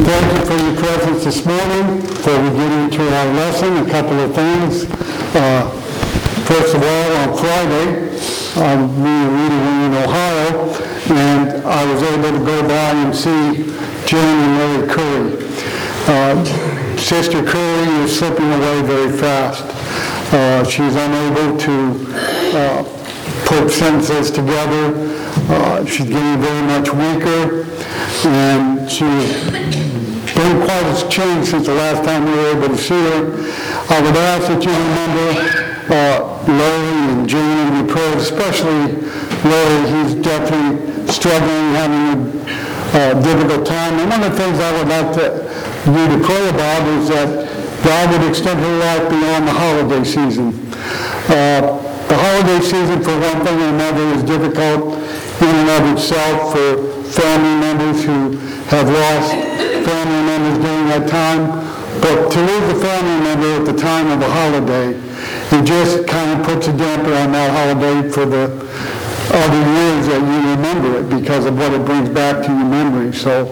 Thank you for your presence this morning. Before we get into our lesson, a couple of things. First of all, on Friday, me and Rita were in Ohio, and I was able to go by and see Jane and Mary Curry. Sister Curry is slipping away very fast. She's unable to put sentences together. She's getting very much weaker, and she's been quite a change since the last time we were able to see her. I would ask that you remember Larry and Jane in your prayers, especially Larry. He's definitely struggling, having a difficult time. And one of the things I would like you to pray about is that God would extend her life beyond the holiday season. The holiday season, for one thing or another, is difficult in and of itself for family members who have lost family members during that time. But to lose a family member at the time of a holiday, it just kind of puts a damper on that holiday for the other years that you remember it because of what it brings back to your memory. So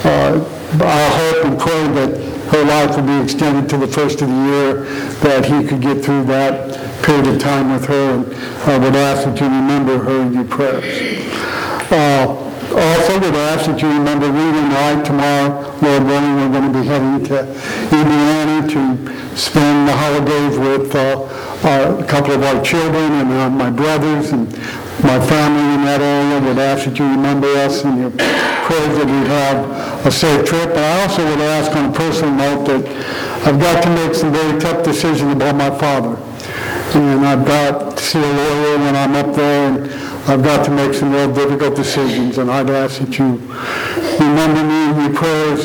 I hope and pray that her life will be extended to the first of the year, that he could get through that period of time with her, and I would ask that you remember her in your prayers. Also would ask that you remember Rita and I tomorrow, Lord willing, we're going to be heading to Indiana to spend the holidays with a couple of our children and my brothers and my family in that area. Would ask that you remember us in your prayers, that we have a safe trip. And I also would ask on a personal note that I've got to make some very tough decisions about my father. And I've got to see a lawyer when I'm up there, and I've got to make some real difficult decisions, and I'd ask that you remember me in your prayers.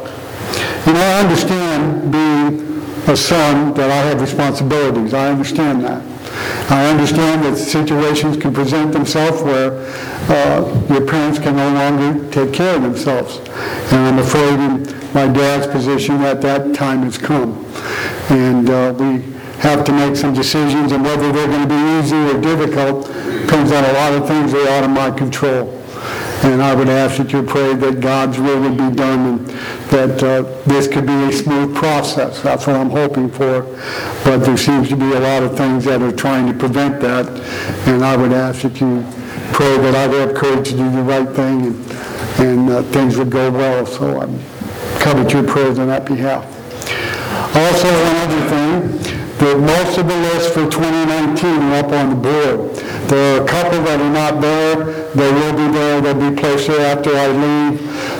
I understand being a son that I have responsibilities. I understand that. I understand that situations can present themselves where your parents can no longer take care of themselves. And I'm afraid in my dad's position that time has come. And we have to make some decisions, and whether they're going to be easy or difficult depends on a lot of things that are out of my control. And I would ask that you pray that God's will would be done, and that this could be a smooth process. That's what I'm hoping for. But there seems to be a lot of things that are trying to prevent that, and I would ask that you pray that I would have courage to do the right thing, and things would go well. So I covet your prayers on that behalf. Also, one other thing, that most of the lists for 2019 are up on the board. There are a couple that are not there. They will be there. They'll be placed there after I leave.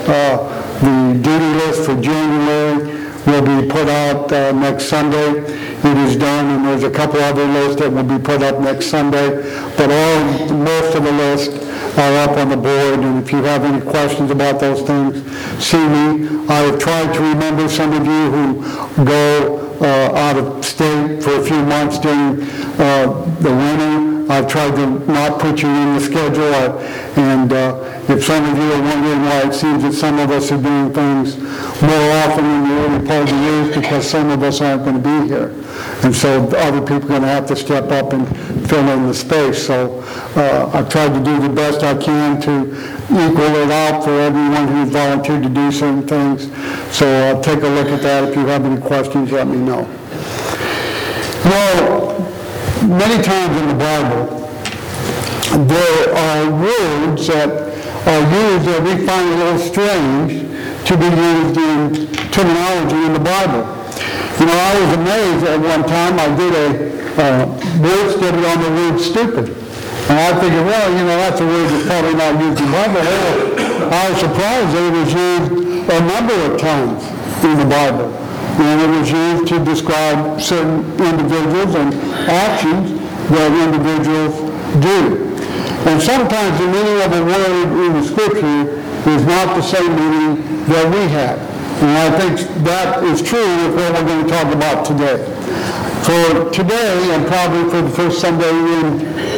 The duty list for January will be put out next Sunday. It is done, and there's a couple other lists that will be put up next Sunday. But most of the lists are up on the board, and if you have any questions about those things, see me. I have tried to remember some of you who go out of state for a few months during the winter. I've tried to not put you in the schedule, and if some of you are wondering why it seems that some of us are doing things more often in the early part of the year, because some of us aren't going to be here. And so other people are going to have to step up and fill in the space. So I've tried to do the best I can to equal it out for everyone who's volunteered to do certain things. So I'll take a look at that. If you have any questions, let me know. Well, many times in the Bible, there are words that are used that we find a little strange to be used in terminology in the Bible. I was amazed at one time. I did a word study on the word stupid. And I figured, that's a word that's probably not used in the Bible. I was surprised that it was used a number of times in the Bible. And it was used to describe certain individuals and actions that individuals do. And sometimes the meaning of a word in the Scripture is not the same meaning that we have. And I think that is true with what we're going to talk about today. For today, and probably for the first Sunday in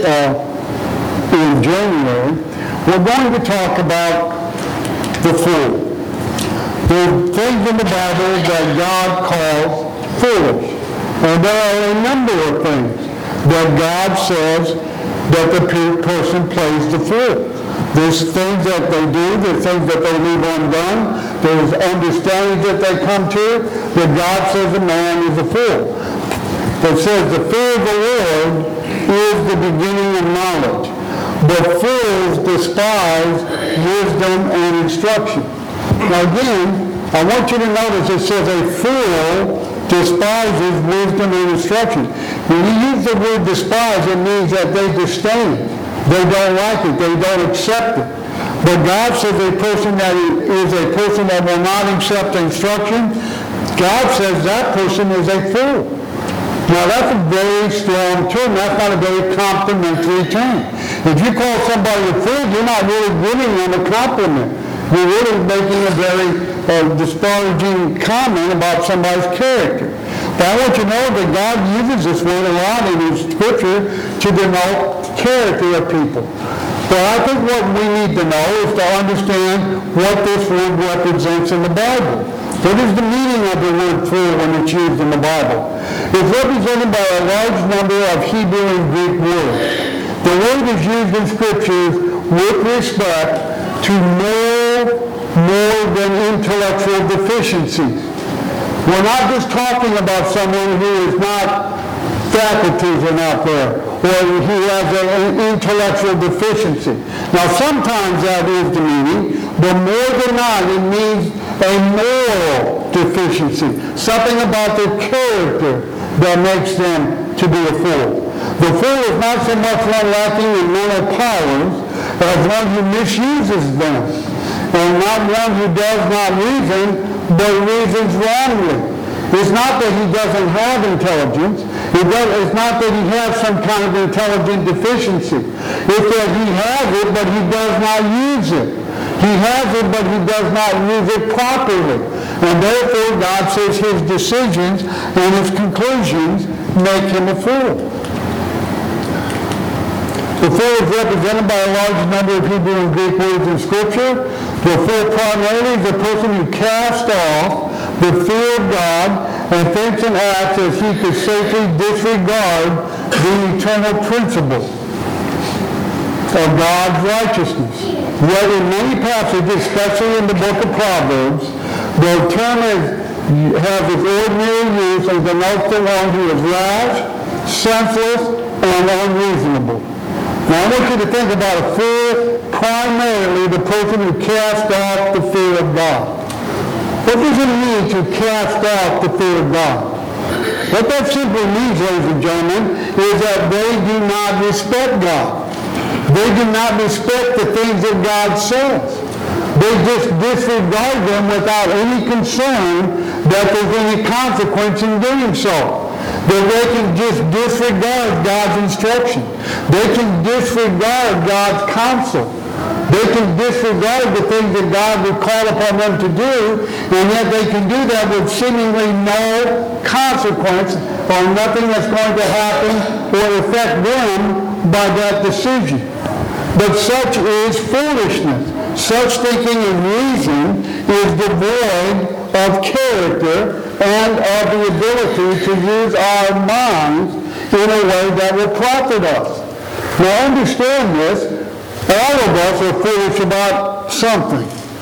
January, we're going to talk about the fool. There are things in the Bible that God calls foolish. And there are a number of things that God says that the person plays the fool. There's things that they do, there's things that they leave undone, there's understandings that they come to, that God says a man is a fool. It says the fear of the Lord is the beginning of knowledge, but fools despise wisdom and instruction. Now again, I want you to notice it says a fool despises wisdom and instruction. When you use the word despise, it means that they disdain it. They don't like it. They don't accept it. But God says a person that is a person that will not accept instruction, God says that person is a fool. Now that's a very strong term. That's not a very complimentary term. If you call somebody a fool, you're not really giving them a compliment. You're really making a very disparaging comment about somebody's character. But I want you to know that God uses this word a lot in His Scripture to denote character of people. But I think what we need to know is to understand what this word represents in the Bible. What is the meaning of the word fool when it's used in the Bible? It's represented by a large number of Hebrew and Greek words. The word is used in Scriptures with respect to more than intellectual deficiencies. We're not just talking about someone who is not, faculties are not there, or who has an intellectual deficiency. Now sometimes that is the meaning, but more than not it means a moral deficiency, something about their character that makes them to be a fool. The fool is not so much one lacking in mental powers as one who misuses them, and not one who does not reason, but reasons wrongly. It's not that he doesn't have intelligence. It's not that he has some kind of intelligent deficiency. It's that he has it, but he does not use it. He has it, but he does not use it properly. And therefore, God says his decisions and his conclusions make him a fool. The fool is represented by a large number of Hebrew and Greek words in Scripture. The fool primarily is the person who casts off the fear of God and thinks and acts as he could safely disregard the eternal principle of God's righteousness. Yet in many passages, especially in the book of Proverbs, the term has its ordinary use and denotes the one who is rash, senseless, and unreasonable. Now I want you to think about a fool, primarily the person who casts off the fear of God. What does it mean to cast off the fear of God? What that simply means, ladies and gentlemen, is that they do not respect God. They do not respect the things that God says. They just disregard them without any concern that there's any consequence in doing so. That they can just disregard God's instruction. They can disregard God's counsel. They can disregard the things that God would call upon them to do, and yet they can do that with seemingly no consequence or nothing that's going to happen or affect them by that decision. But such is foolishness. Such thinking and reason is devoid of character and of the ability to use our minds in a way that will profit us. Now understand this. All of us are foolish about something.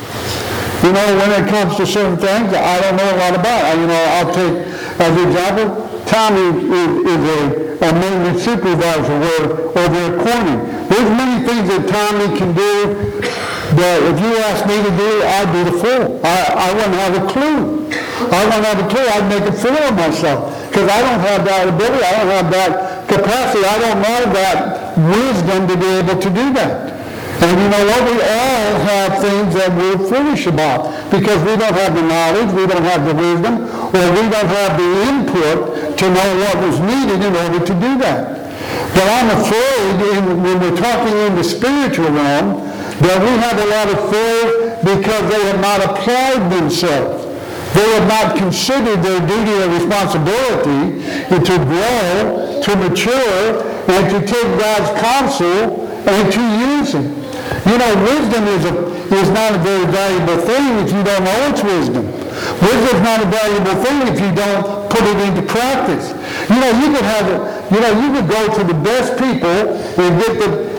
You know, when it comes to certain things, I don't know a lot about. I'll take, as an example, Tommy is a maintenance supervisor over at Corning. There's many things that Tommy can do that if you ask me to do, I'd be the fool. I wouldn't have a clue. I wouldn't have a clue. I'd make a fool of myself because I don't have that ability. I don't have that capacity. I don't know that wisdom to be able to do that. And you know what? We all have things that we're foolish about because we don't have the knowledge, we don't have the wisdom, or we don't have the input to know what was needed in order to do that. But I'm afraid when we're talking in the spiritual realm that we have a lot of fear because they have not applied themselves. They have not considered their duty and responsibility to grow, to mature, and to take God's counsel and to use it. You know, wisdom is not a very valuable thing if you don't know it's wisdom. Wisdom is not a valuable thing if you don't put it into practice. You know, you could go to the best people and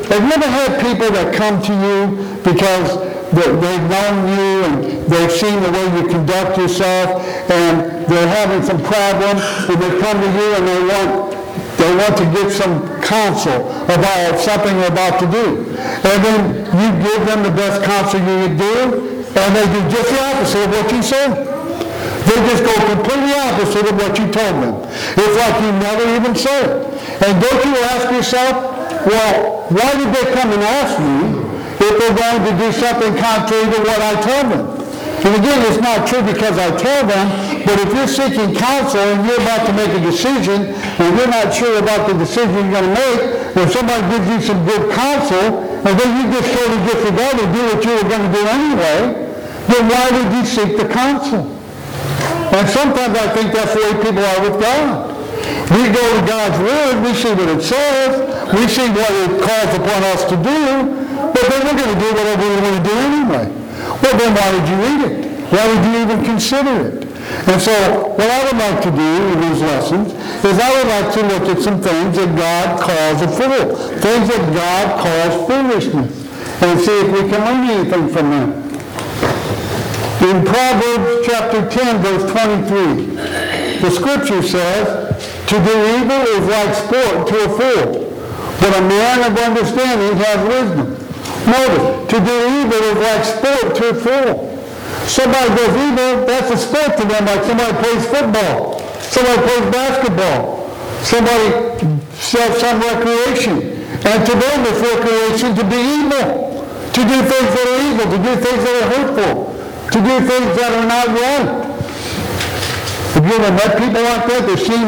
have you ever had people that come to you because they've known you and they've seen the way you conduct yourself and they're having some problem and they come to you and they want to get some counsel about something they're about to do. And then you give them the best counsel you could do and they do just the opposite of what you said. They just go completely opposite of what you told them. It's like you never even said it. And don't you ask yourself, well, why did they come and ask me if they're going to do something contrary to what I told them? And again, it's not true because I tell them, but if you're seeking counsel and you're about to make a decision and you're not sure about the decision you're going to make, if somebody gives you some good counsel and then you just totally disregard and do what you were going to do anyway, then why did you seek the counsel? And sometimes I think that's the way people are with God. We go to God's Word, we see what it says, we see what it calls upon us to do, but then we're going to do whatever we want to do anyway. Well, then why did you read it? Why did you even consider it? And so what I would like to do in these lessons is I would like to look at some things that God calls a fool, things that God calls foolishness, and see if we can learn anything from them. In Proverbs chapter 10, verse 23, the scripture says, to do evil is like sport to a fool, but a man of understanding has wisdom. Notice, to do evil is like sport to a fool. Somebody does evil, that's a sport to them, like somebody plays football, somebody plays basketball, somebody sells some recreation. And to them it's recreation to be evil, to do things that are evil, to do things that are hurtful, to do things that are not right. Have you ever met people like that? They seem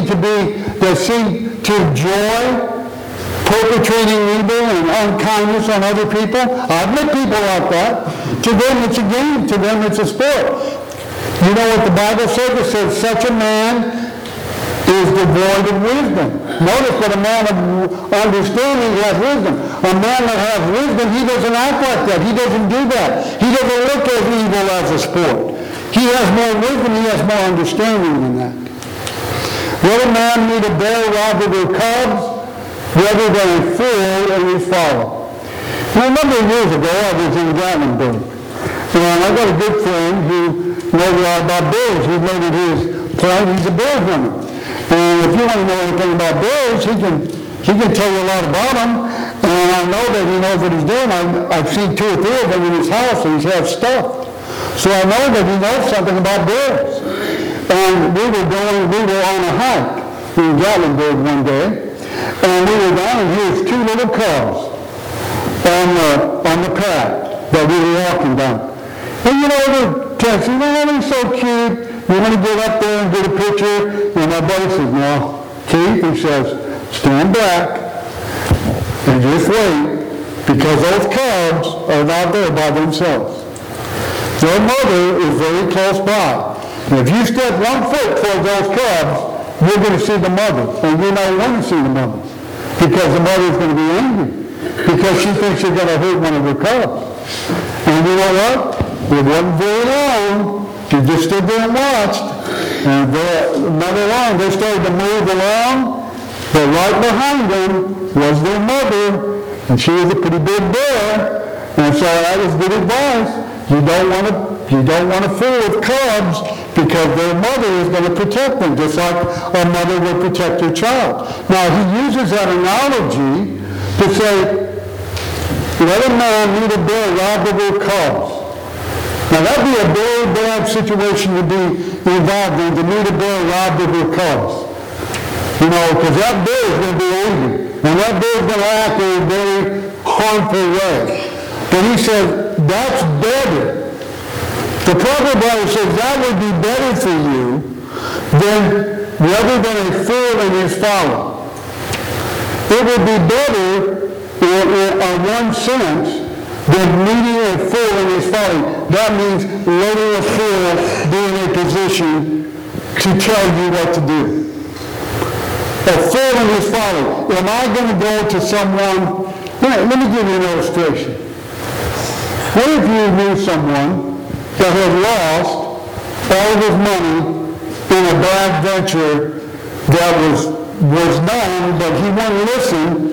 to enjoy perpetrating evil and unkindness on other people. I've met people like that. To them it's a game. To them it's a sport. You know what the Bible says? It says such a man is devoid of wisdom. Notice that a man of understanding has wisdom. A man that has wisdom, he doesn't act like that. He doesn't do that. He doesn't look at evil as a sport. He has more wisdom, he has more understanding than that. Let a man meet a bear robbed of her cubs, rather than a fool in his folly. Now, a number of years ago, I was in Gatlinburg. And I got a good friend who knows a lot about bears. He made it his point. He's a bear hunter. And if you want to know anything about bears, he can tell you a lot about them. And I know that he knows what he's doing. I've seen 2 or 3 of them in his house, and he's had stuff. So I know that he knows something about bears. And we were on a hike in Gatlinburg one day, and we were down, and here's 2 little cubs on the path that we were walking down. And you know, they're texting, they're so cute. You want to get up there and get a picture? And my buddy says, no, Keith, he says, stand back and just wait, because those cubs are not there by themselves. Their mother is very close by. And if you step 1 foot towards those cubs, you're going to see the mother. And you don't want to see the mother. Because the mother is going to be angry. Because she thinks you're going to hurt one of her cubs. And you know what? It wasn't very long. She just stood there and watched. And not long, they started to move along. But right behind them was their mother. And she was a pretty big bear. And so that was good advice. You don't want to fool with cubs because their mother is going to protect them, just like a mother will protect her child. Now, he uses that analogy to say, let a man meet a bear robbed of her cubs. Now, that would be a very bad situation to be involved in, to meet a bear robbed of her cubs. You know, because that bear is going to be angry, and that bear is going to act in a very harmful way. But he says, that's better. The proverb writer says that would be better for you rather than a fool in his folly. It would be better in one sense than meeting a fool in his folly. That means letting a fool be in a position to tell you what to do. A fool in his folly. Am I going to go to someone? Let me give you an illustration. What if you knew someone that had lost all of his money in a bad venture that was done, but he wouldn't listen,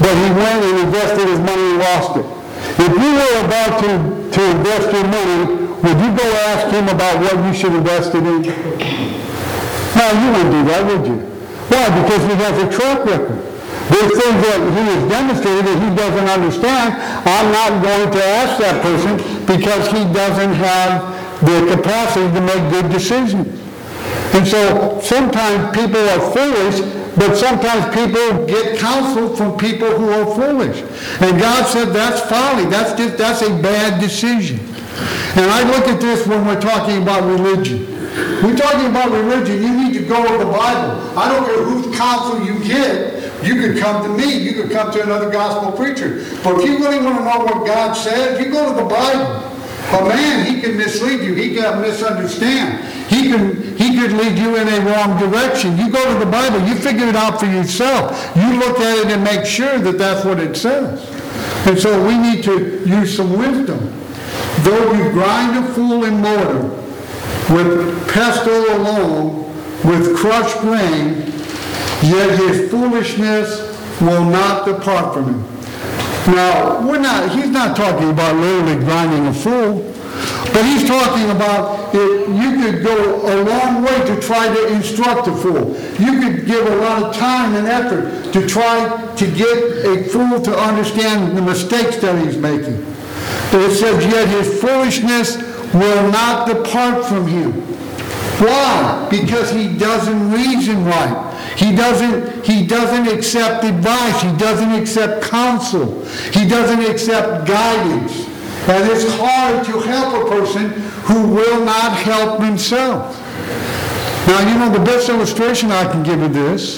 but he went and invested his money and lost it. If you were about to invest your money, would you go ask him about what you should invest it in? No, you wouldn't do that, would you? Why? Because he has a track record. There's things that he has demonstrated that he doesn't understand. I'm not going to ask that person because he doesn't have the capacity to make good decisions. And so sometimes people are foolish, but sometimes people get counsel from people who are foolish. And God said that's folly. That's a bad decision. And I look at this when we're talking about religion. We're talking about religion. You need to go with the Bible. I don't care whose counsel you get. You could come to me. You could come to another gospel preacher. But if you really want to know what God says, you go to the Bible. But man, he can mislead you. He can misunderstand. He could lead you in a wrong direction. You go to the Bible. You figure it out for yourself. You look at it and make sure that that's what it says. And so we need to use some wisdom. Though you grind a fool in mortar, with pestle alone, with crushed grain, yet his foolishness will not depart from him. Now, he's not talking about literally grinding a fool, but he's talking about you could go a long way to try to instruct a fool. You could give a lot of time and effort to try to get a fool to understand the mistakes that he's making. But it says, yet his foolishness will not depart from him. Why? Because he doesn't reason right. He doesn't accept advice. He doesn't accept counsel. He doesn't accept guidance. And it's hard to help a person who will not help himself. Now, the best illustration I can give of this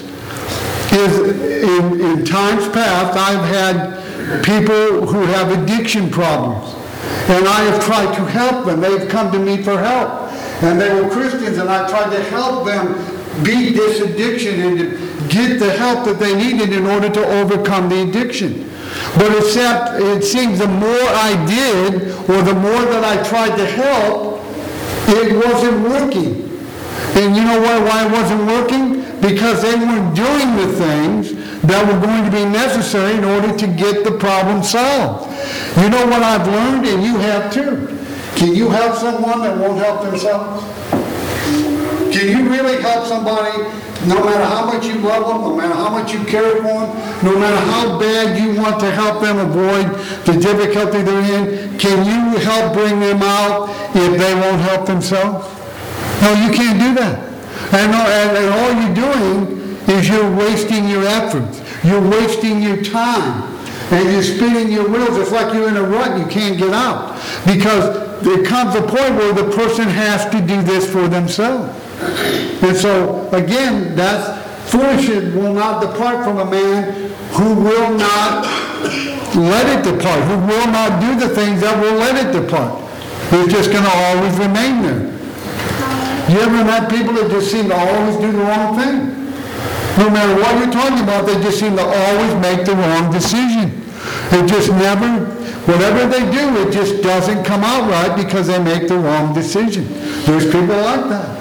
is in times past, I've had people who have addiction problems. And I have tried to help them. They've come to me for help. And they were Christians, and I tried to help them beat this addiction and to get the help that they needed in order to overcome the addiction. But it seems the more I did, or the more that I tried to help, it wasn't working. And you know why it wasn't working? Because they weren't doing the things that were going to be necessary in order to get the problem solved. You know what I've learned, and you have too? Can you help someone that won't help themselves? Can you really help somebody no matter how much you love them, no matter how much you care for them, no matter how bad you want to help them avoid the difficulty they're in? Can you help bring them out if they won't help themselves? No, you can't do that. And all you're doing is you're wasting your efforts. You're wasting your time. And you're spinning your wheels. It's like you're in a rut. You can't get out. Because there comes a point where the person has to do this for themselves. And so, again, that's foolishness will not depart from a man who will not let it depart, who will not do the things that will let it depart. It's just going to always remain there. You ever met people that just seem to always do the wrong thing? No matter what you're talking about, they just seem to always make the wrong decision. It just never, whatever they do, it just doesn't come out right because they make the wrong decision. There's people like that.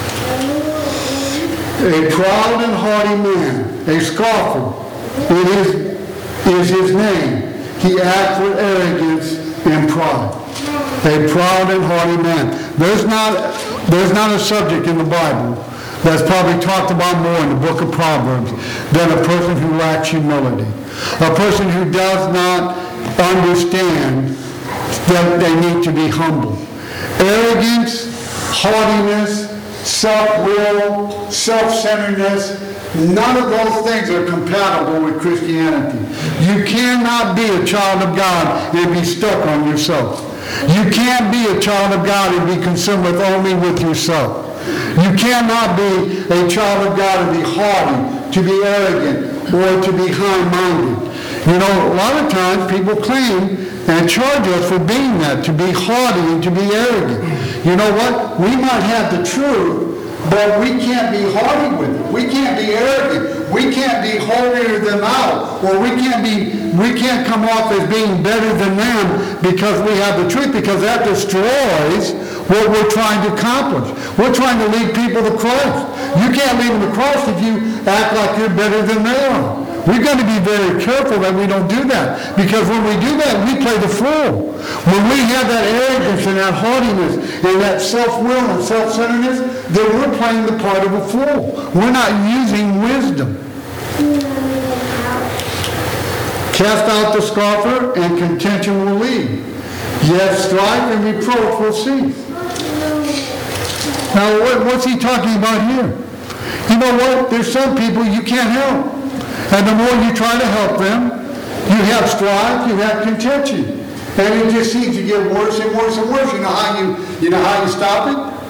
A proud and haughty man, a scoffer, is his name. He acts with arrogance and pride. A proud and haughty man. There's not a subject in the Bible that's probably talked about more in the book of Proverbs than a person who lacks humility. A person who does not understand that they need to be humble. Arrogance, haughtiness, self-will, self-centeredness, none of those things are compatible with Christianity. You cannot be a child of God and be stuck on yourself. You can't be a child of God and be concerned only with yourself. You cannot be a child of God and be haughty, to be arrogant, or to be high-minded. A lot of times people claim and charge us for being that, to be haughty and to be arrogant. You know what? We might have the truth, but we can't be haughty with it. We can't be arrogant. We can't be holier than thou, or we can't come off as being better than them because we have the truth, because that destroys what we're trying to accomplish. We're trying to lead people to Christ. You can't lead them to Christ if you act like you're better than they are, we've got to be very careful that we don't do that. Because when we do that, we play the fool. When we have that arrogance and that haughtiness and that self-will and self-centeredness, then we're playing the part of a fool. We're not using wisdom. Cast out the scoffer, and contention will leave. Yes, strife and reproach will cease. Now, what's he talking about here? You know what? There's some people you can't help. And the more you try to help them, you have strife, you have contention. And it just seems to get worse and worse and worse. You know how you stop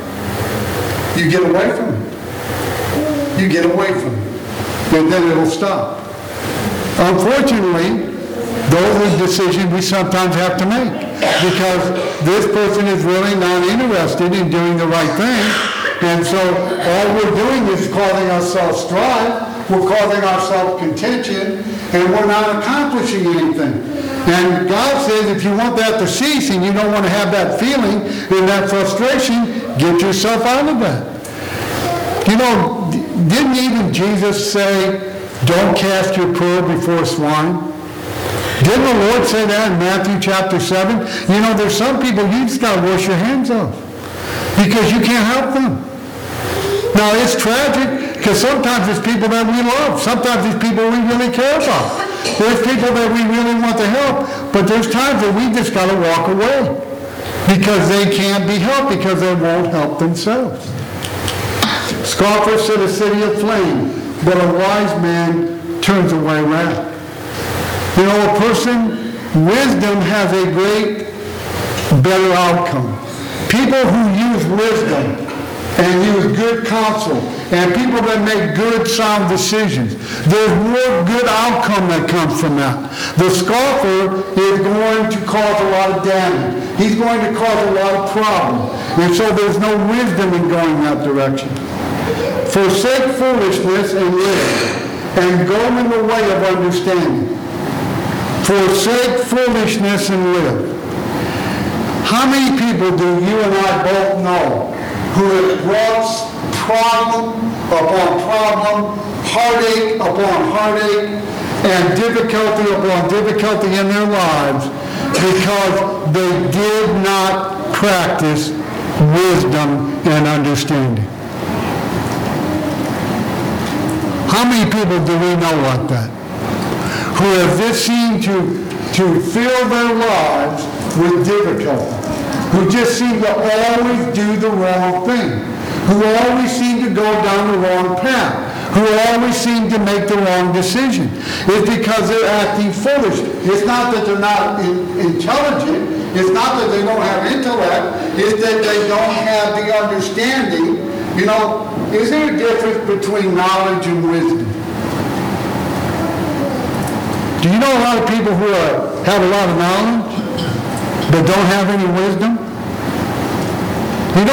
it? You get away from it. You get away from it. And then it'll stop. Unfortunately, those are decisions we sometimes have to make, because this person is really not interested in doing the right thing, and so all we're doing is causing ourselves strife, we're causing ourselves contention, and we're not accomplishing anything. And God says if you want that to cease and you don't want to have that feeling and that frustration, get yourself out of that. You know, didn't even Jesus say, don't cast your pearl before swine? Didn't the Lord say that in Matthew chapter 7? You know, there's some people you just got to wash your hands off because you can't help them. Now, it's tragic because sometimes it's people that we love. Sometimes it's people we really care about. There's people that we really want to help, but there's times that we just got to walk away because they can't be helped because they won't help themselves. Scoffers set a city aflame, but a wise man turns away wrath. You know, a person, wisdom has a great, better outcome. People who use wisdom and use good counsel and people that make good, sound decisions, there's more good outcome that comes from that. The scoffer is going to cause a lot of damage. He's going to cause a lot of problems. And so there's no wisdom in going that direction. Forsake foolishness and live, and go in the way of understanding. Forsake foolishness and live. How many people do you and I both know who have brought problem upon problem, heartache upon heartache, and difficulty upon difficulty in their lives because they did not practice wisdom and understanding? How many people do we know like that? Who have just seemed to fill their lives with difficulty, who just seem to always do the wrong thing, who always seem to go down the wrong path, who always seem to make the wrong decision. It's because they're acting foolish. It's not that they're not intelligent. It's not that they don't have intellect. It's that they don't have the understanding. You know, is there a difference between knowledge and wisdom? Do you know a lot of people who have a lot of knowledge but don't have any wisdom? You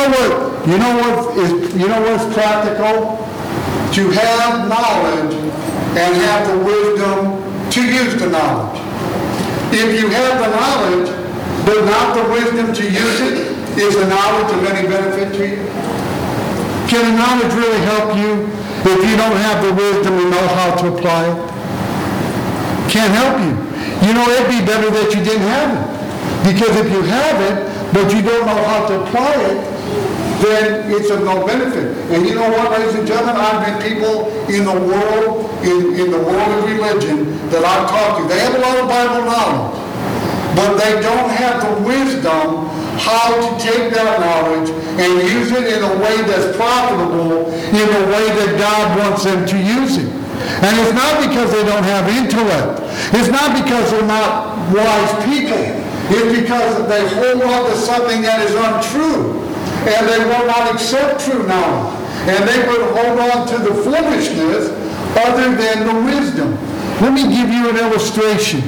know what's practical? To have knowledge and have the wisdom to use the knowledge. If you have the knowledge but not the wisdom to use it, is the knowledge of any benefit to you? Can the knowledge really help you if you don't have the wisdom and know how to apply it? Can't help you. You know, it'd be better that you didn't have it. Because if you have it, but you don't know how to apply it, then it's of no benefit. And you know what, ladies and gentlemen, I've met people in the world, in the world of religion that I've talked to. They have a lot of Bible knowledge, but they don't have the wisdom how to take that knowledge and use it in a way that's profitable, in a way that God wants them to use it. And it's not because they don't have intellect. It's not because they're not wise people. It's because they hold on to something that is untrue. And they will not accept true knowledge. And they will hold on to the foolishness other than the wisdom. Let me give you an illustration.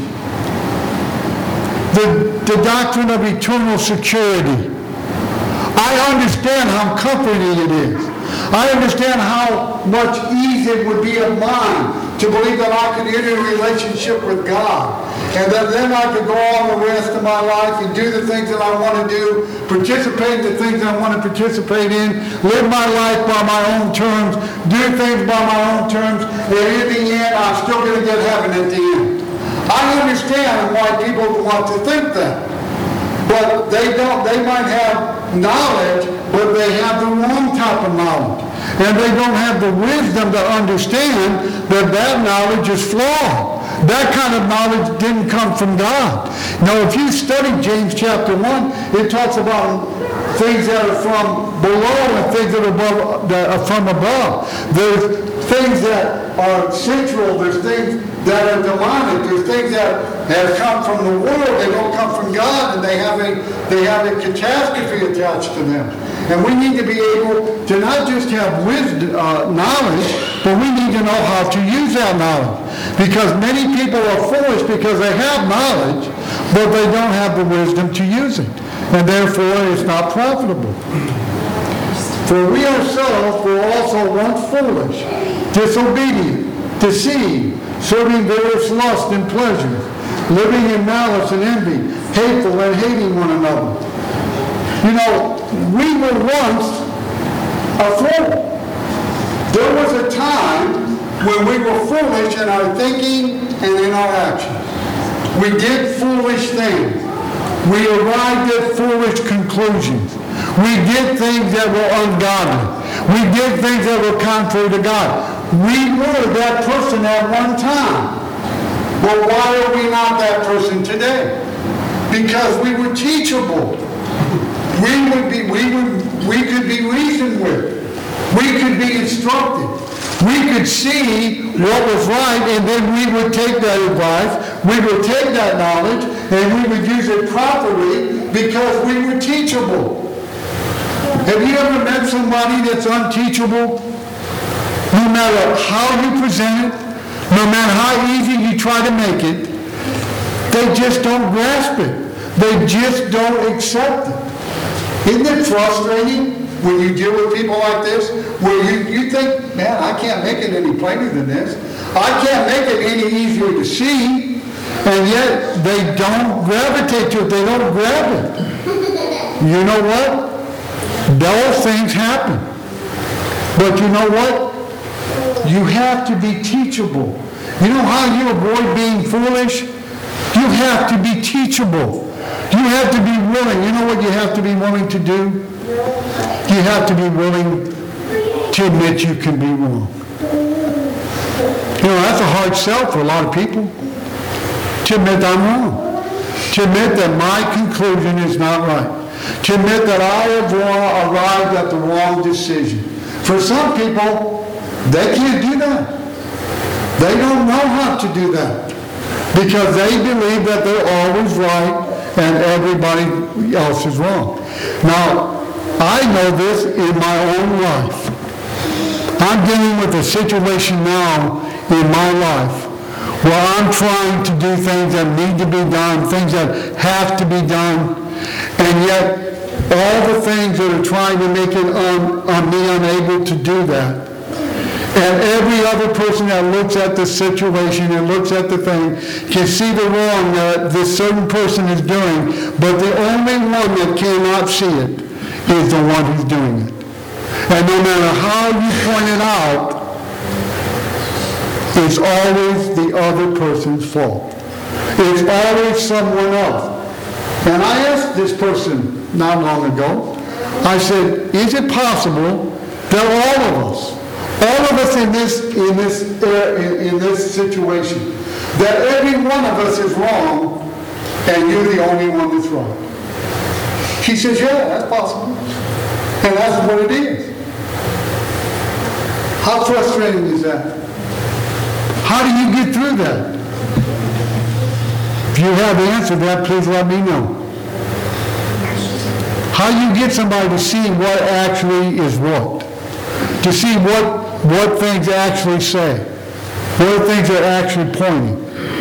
The doctrine of eternal security. I understand how comforting it is. I understand how much ease it would be of mine to believe that I could enter a relationship with God, and that then I could go on the rest of my life and do the things that I want to do, participate in the things I want to participate in, live my life by my own terms, do things by my own terms, and in the end, I'm still going to get heaven at the end. I understand why people want to think that. But they might have knowledge, but they have the wrong type of knowledge. And they don't have the wisdom to understand that knowledge is flawed. That kind of knowledge didn't come from God. Now, if you study James chapter 1, it talks about things that are from below and things that are from above. There's things that are sensual. There's things that are demonic. There's things that have come from the world. They don't come from God, and they have a catastrophe attached to them. And we need to be able to not just have wisdom, knowledge, but we need to know how to use that knowledge. Because many people are foolish because they have knowledge, but they don't have the wisdom to use it. And therefore, it's not profitable. For we ourselves were also once foolish, disobedient, deceived, serving various lusts and pleasures, living in malice and envy, hateful and hating one another. You know, we were once a fool. There was a time when we were foolish in our thinking and in our actions. We did foolish things. We arrived at foolish conclusions. We did things that were ungodly. We did things that were contrary to God. We were that person at one time. But why are we not that person today? Because we were teachable. We could be reasoned with. We could be instructed. We could see what was right, and then we would take that advice, we would take that knowledge, and we would use it properly because we were teachable. Have you ever met somebody that's unteachable? No matter how you present it, no matter how easy you try to make it, they just don't grasp it. They just don't accept it. Isn't it frustrating when you deal with people like this, where you think, man, I can't make it any plainer than this. I can't make it any easier to see, and yet they don't gravitate to it. They don't grab it. You know what? Those things happen. But you know what? You have to be teachable. You know how you avoid being foolish? You have to be teachable. You have to be willing. You know what you have to be willing to do? You have to be willing to admit you can be wrong. You know, that's a hard sell for a lot of people. To admit I'm wrong. To admit that my conclusion is not right. To admit that I have arrived at the wrong decision. For some people, they can't do that. They don't know how to do that. Because they believe that they're always right and everybody else is wrong. Now, I know this in my own life. I'm dealing with a situation now in my life where I'm trying to do things that need to be done, things that have to be done, and yet all the things that are trying to make it on me unable to do that. And every other person that looks at the situation and looks at the thing can see the wrong that this certain person is doing, but the only one that cannot see it is the one who's doing it. And no matter how you point it out, it's always the other person's fault. It's always someone else. And I asked this person not long ago, I said, is it possible that all of us in this situation, that every one of us is wrong and you're the only one that's right? He says, yeah, that's possible. And that's what it is. How frustrating is that? How do you get through that? If you have answered that, please let me know. How you get somebody to see what actually is what? To see what things actually say. What things are actually pointing.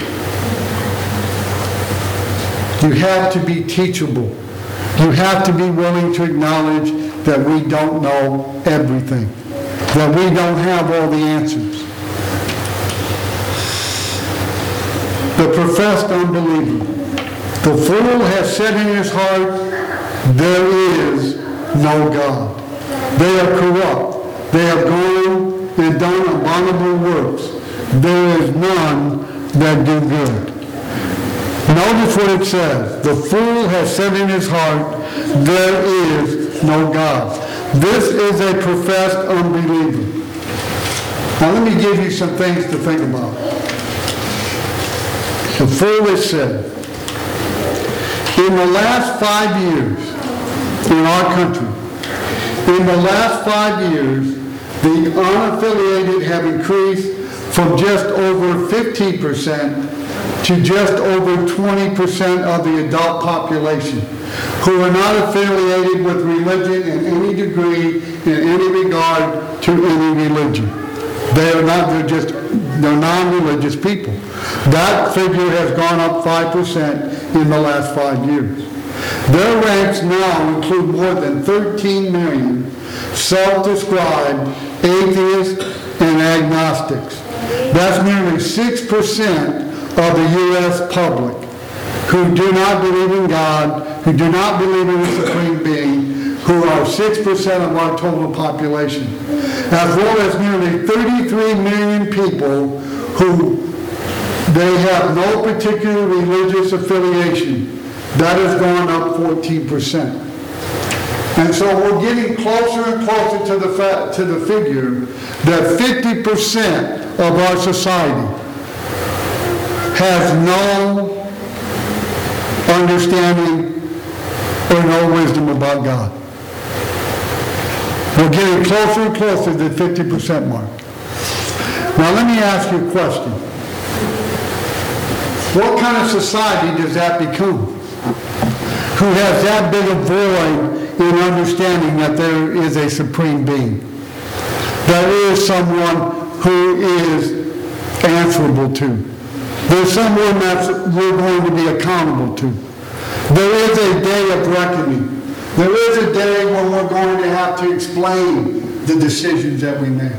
You have to be teachable. You have to be willing to acknowledge that we don't know everything. That we don't have all the answers. the professed unbeliever. The fool has said in his heart, there is no God. They are corrupt. They have gone and done abominable works. There is none that do good. Notice what it says. The fool has said in his heart, there is no God. This is a professed unbeliever. Now let me give you some things to think about. The fool has said, in the last 5 years in our country, in the last 5 years, the unaffiliated have increased from just over 15% to just over 20% of the adult population who are not affiliated with religion in any degree, in any regard to any religion. They're non-religious people. That figure has gone up 5% in the last 5 years. Their ranks now include more than 13 million self-described atheists and agnostics. That's nearly 6% of the U.S. public who do not believe in God, who do not believe in a supreme being, who are 6% of our total population, as well as nearly 33 million people who they have no particular religious affiliation. That has gone up 14%. And so we're getting closer and closer to the figure that 50% of our society has no understanding or no wisdom about God. We're getting closer and closer to the 50% mark. Now let me ask you a question. What kind of society does that become? Who has that big a void in understanding that there is a supreme being? There is someone who is answerable to. There's someone that we're going to be accountable to. There is a day of reckoning. There is a day when we're going to have to explain the decisions that we make.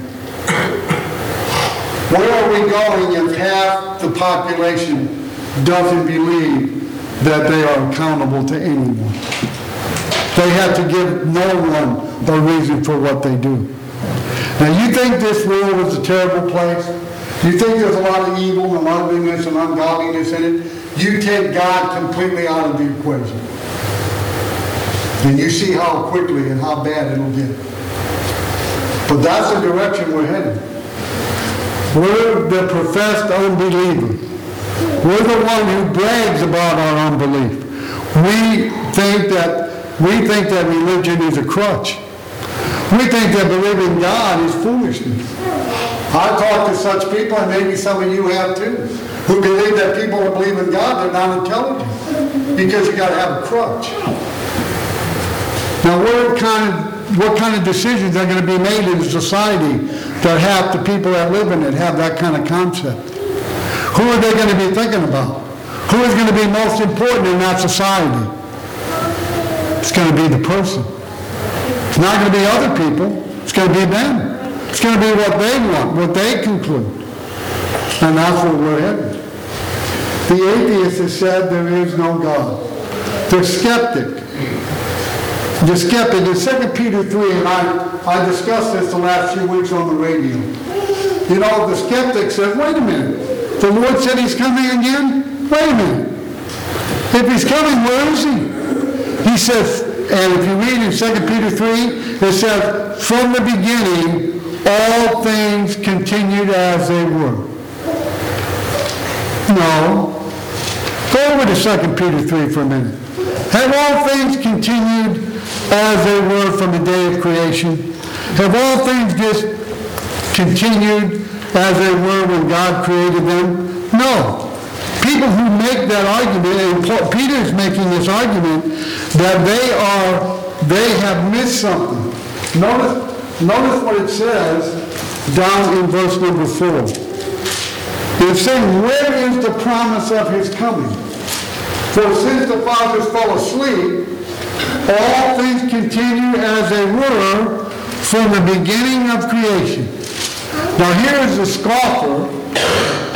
Where are we going if half the population doesn't believe that they are accountable to anyone? They have to give no one a reason for what they do. Now, you think this world is a terrible place? You think there's a lot of evil and ugliness and ungodliness in it? You take God completely out of the equation. And you see how quickly and how bad it'll get. But that's the direction we're headed. We're the professed unbeliever. We're the one who brags about our unbelief. We think that religion is a crutch. We think that believing God is foolishness. I talk to such people, and maybe some of you have too, who believe that people who believe in God, they're not intelligent because you got to have a crutch. Now, what kind of decisions are going to be made in society that half the people that live in it have that kind of concept? Who are they going to be thinking about? Who is going to be most important in that society? It's going to be the person. It's not going to be other people. It's going to be them. It's going to be what they want, what they conclude. And that's where we're headed. The atheist has said there is no God. The skeptic in 2 Peter 3, and I discussed this the last few weeks on the radio. You know, the skeptic says, wait a minute. The Lord said he's coming again? Wait a minute. If he's coming, where is he? He says, and if you read in 2 Peter 3, it says, from the beginning, all things continued as they were. No. Go over to 2 Peter 3 for a minute. Have all things continued as they were from the day of creation? Have all things just continued as they were when God created them? No. People who make that argument, and Peter is making this argument, that they have missed something. Notice what it says down in verse number 4. It's saying, where is the promise of his coming? For since the fathers fell asleep, all things continue as they were from the beginning of creation. Now here is the scoffer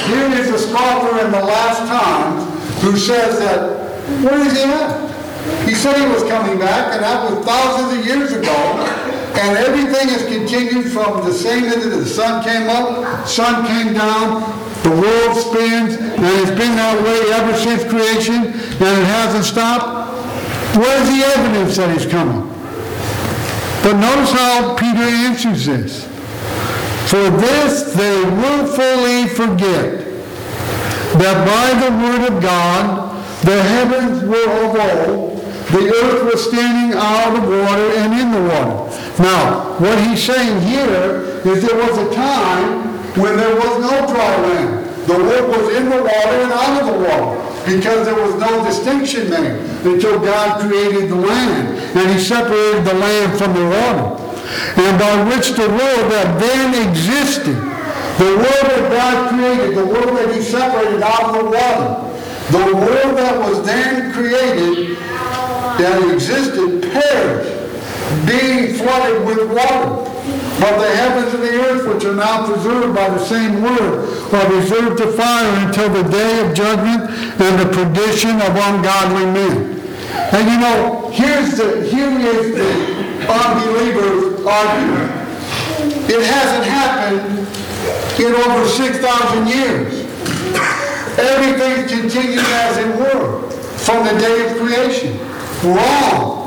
here is a scoffer in the last times who says that, where is he at? He said he was coming back, and that was thousands of years ago, and everything has continued from the same that the sun came up, sun came down, the world spins, and it's been that way ever since creation, and it hasn't stopped. Where's the evidence that he's coming? But notice how Peter answers this. For this they willfully forget that by the word of God the heavens were of old, the earth was standing out of water and in the water. Now, what he's saying here is there was a time when there was no dry land. The world was in the water and out of the water, because there was no distinction made until God created the land, and he separated the land from the water. And by which the world that then existed, the world that God created, the world that he separated out of the water, the world that was then created, that existed, perished, being flooded with water. But the heavens and the earth, which are now preserved by the same word, are reserved to fire until the day of judgment and the perdition of ungodly men. And you know, here is the unbeliever's argument. It hasn't happened in over 6,000 years. Everything continues as it were from the day of creation. Wrong.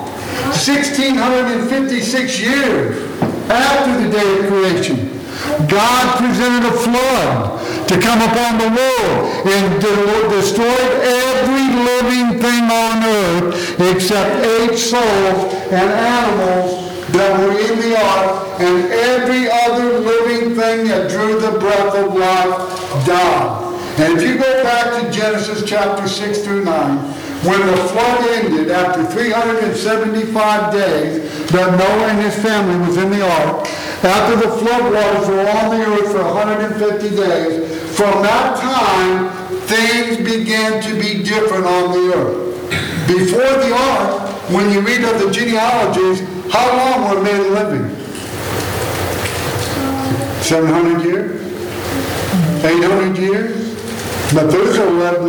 1,656 years after the day of creation, God presented a flood to come upon the world and destroyed every living thing on earth except 8 souls and animals that were in the ark, and every other living thing that drew the breath of life died. And if you go back to Genesis chapter 6 through 9, when the flood ended after 375 days that Noah and his family was in the ark, after the flood waters were on the earth for 150 days, from that time things began to be different on the earth. Before the ark, when you read of the genealogies, how long were men living? 700 years? 800 years? Methuselah lived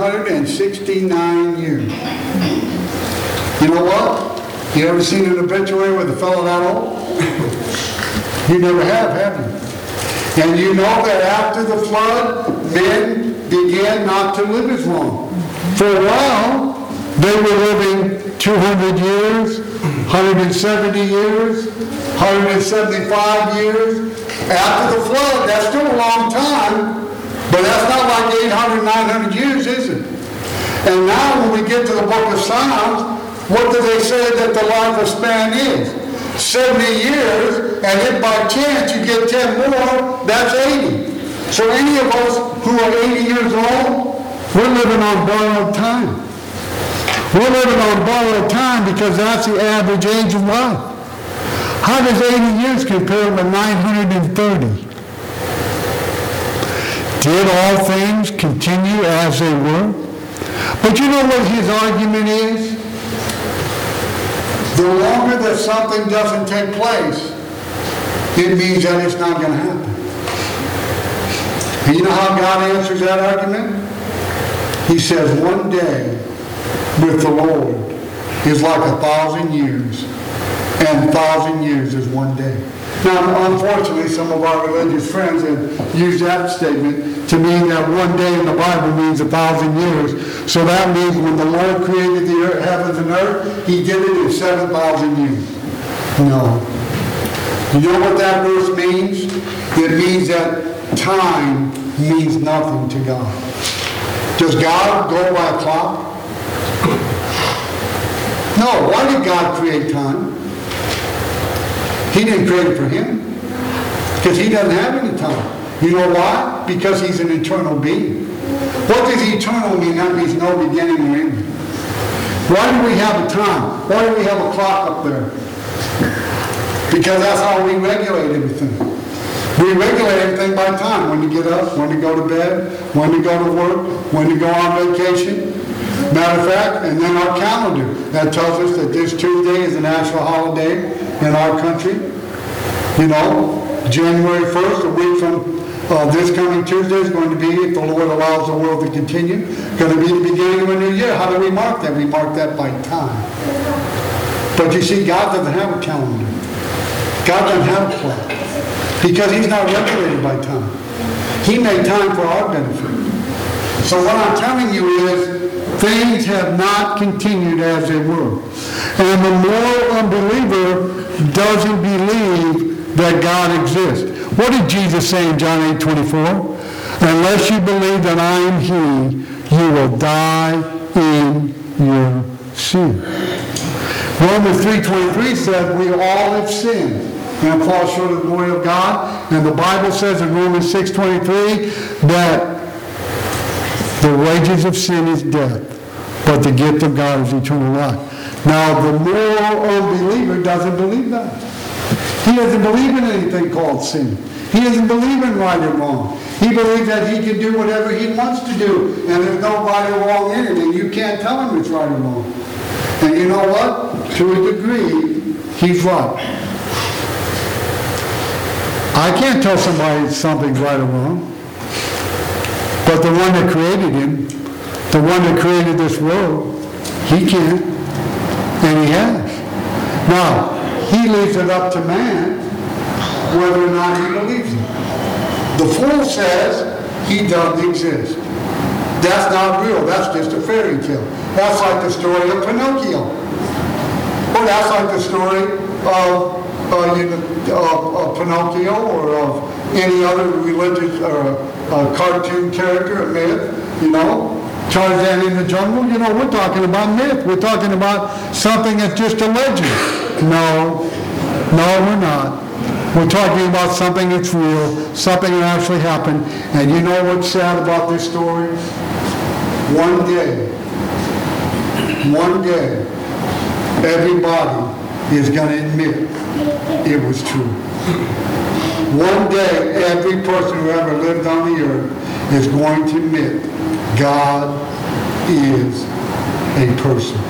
969 years. You know what? You ever seen an obituary with a fellow that old? You never have you? And you know that after the flood, men began not to live as long. For a while, they were living 200 years, 170 years, 175 years. After the flood, that's still a long time. But that's not like 800, 900 years, is it? And now when we get to the book of Psalms, what do they say that the lifespan is? 70 years, and if by chance you get 10 more, that's 80. So any of us who are 80 years old, we're living on borrowed time. We're living on borrowed time because that's the average age of life. How does 80 years compare with 930? Did all things continue as they were? But you know what his argument is? The longer that something doesn't take place, it means that it's not going to happen. And you know how God answers that argument? He says, one day with the Lord is like 1,000 years, and 1,000 years is one day. Now, unfortunately, some of our religious friends have used that statement to mean that one day in the Bible means 1,000 years. So that means when the Lord created the heavens and earth, he did it in 7,000 years. No. You know what that verse means? It means that time means nothing to God. Does God go by a clock? No. Why did God create time? He didn't create it for him, because he doesn't have any time. You know why? Because he's an eternal being. What does eternal mean? That means no beginning or end. Why do we have a time? Why do we have a clock up there? Because that's how we regulate everything. We regulate everything by time. When to get up, when to go to bed, when to go to work, when to go on vacation. Matter of fact, and then our calendar that tells us that this Tuesday is a national holiday in our country. You know, January 1st, a week from This coming Tuesday is going to be, if the Lord allows the world to continue, going to be the beginning of a new year. How do we mark that? We mark that by time. But you see, God doesn't have a calendar. God doesn't have a clock. Because He's not regulated by time. He made time for our benefit. So what I'm telling you is, things have not continued as they were. And the moral unbeliever doesn't believe that God exists. What did Jesus say in John 8:24? Unless you believe that I am He, you will die in your sin. Romans 3:23 says we all have sinned and fall short of the glory of God. And the Bible says in Romans 6:23 that the wages of sin is death, but the gift of God is eternal life. Now, the moral unbeliever doesn't believe that. He doesn't believe in anything called sin. He doesn't believe in right or wrong. He believes that he can do whatever he wants to do, and there's no right or wrong in it, and you can't tell him it's right or wrong. And you know what? To a degree, he's right. I can't tell somebody something's right or wrong. But the one that created him, the one that created this world, he can. And he has. Now, he leaves it up to man whether or not he believes it. The fool says he doesn't exist. That's not real. That's just a fairy tale. That's like the story of Pinocchio. Or that's like the story of Pinocchio or of any other religious or cartoon character, a myth, Tarzan in the jungle. We're talking about myth. We're talking about something that's just a legend. No, we're not. We're talking about something that's real, something that actually happened. And you know what's sad about this story? One day, everybody is going to admit it was true. One day, every person who ever lived on the earth is going to admit God is a person.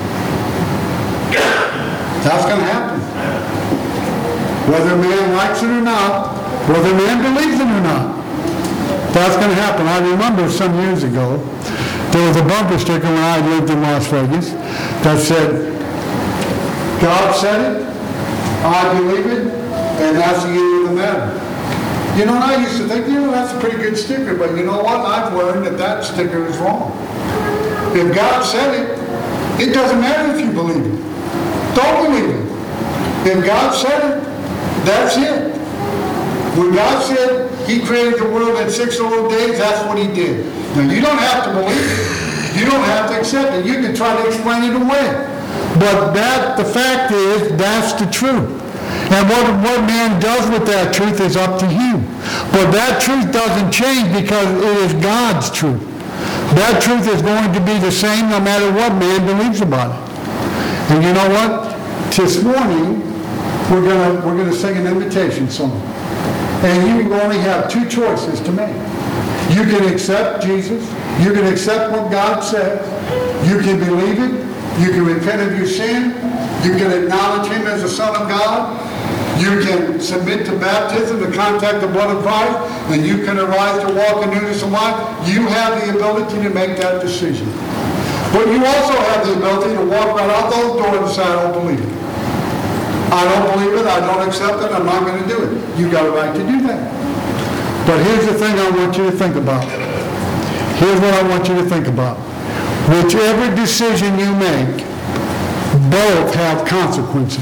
That's going to happen. Whether man likes it or not, whether man believes it or not, that's going to happen. I remember some years ago, there was a bumper sticker when I lived in Las Vegas that said, God said it, I believe it, and that's the end of the matter. And I used to think, that's a pretty good sticker, but you know what? I've learned that sticker is wrong. If God said it, it doesn't matter if you believe it. Don't believe it. If God said it, that's it. When God said He created the world in 6 whole days, that's what He did. Now, you don't have to believe it. You don't have to accept it. You can try to explain it away. But the fact is, that's the truth. And what man does with that truth is up to him. But that truth doesn't change because it is God's truth. That truth is going to be the same no matter what man believes about it. And you know what? This morning, we're gonna sing an invitation song. And you only have 2 choices to make. You can accept Jesus. You can accept what God says. You can believe it. You can repent of your sin. You can acknowledge Him as the Son of God. You can submit to baptism, to contact the blood of Christ, and you can arise to walk in newness of life. You have the ability to make that decision. But you also have the ability to walk right out those doors and say, I don't believe it. I don't believe it. I don't accept it. I'm not going to do it. You've got a right to do that. But here's the thing I want you to think about. Here's what I want you to think about. Whichever decision you make, both have consequences.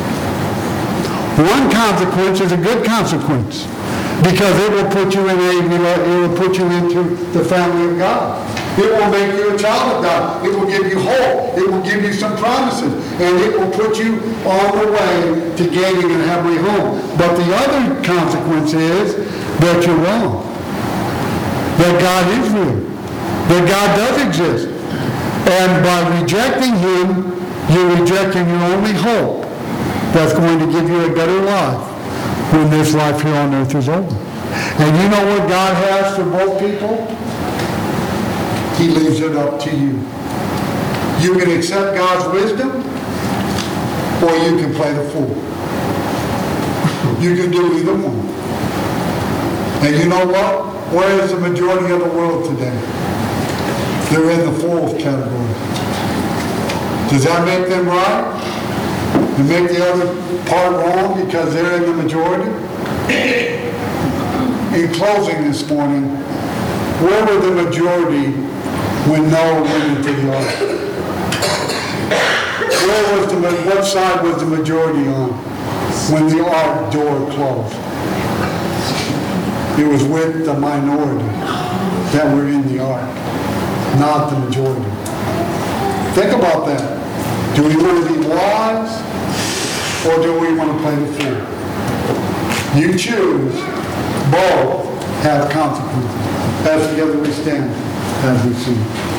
One consequence is a good consequence because it will put you into the family of God. It will make you a child of God. It will give you hope. It will give you some promises. And it will put you on the way to gaining a heavenly home. But the other consequence is that you're wrong. That God is real. That God does exist. And by rejecting Him, you're rejecting your only hope that's going to give you a better life when this life here on earth is over. And you know what God has for both people? He leaves it up to you. You can accept God's wisdom, or you can play the fool. You can do either one. And you know what? Where is the majority of the world today? They're in the fourth category. Does that make them right? And make the other part wrong because they're in the majority? In closing this morning, where were the majority when Noah went into the ark? What side was the majority on when the ark door closed? It was with the minority that were in the ark, not the majority. Think about that. Do we want to be wise or do we want to play the fool? You choose. Both have consequences. As together we stand, as we sing.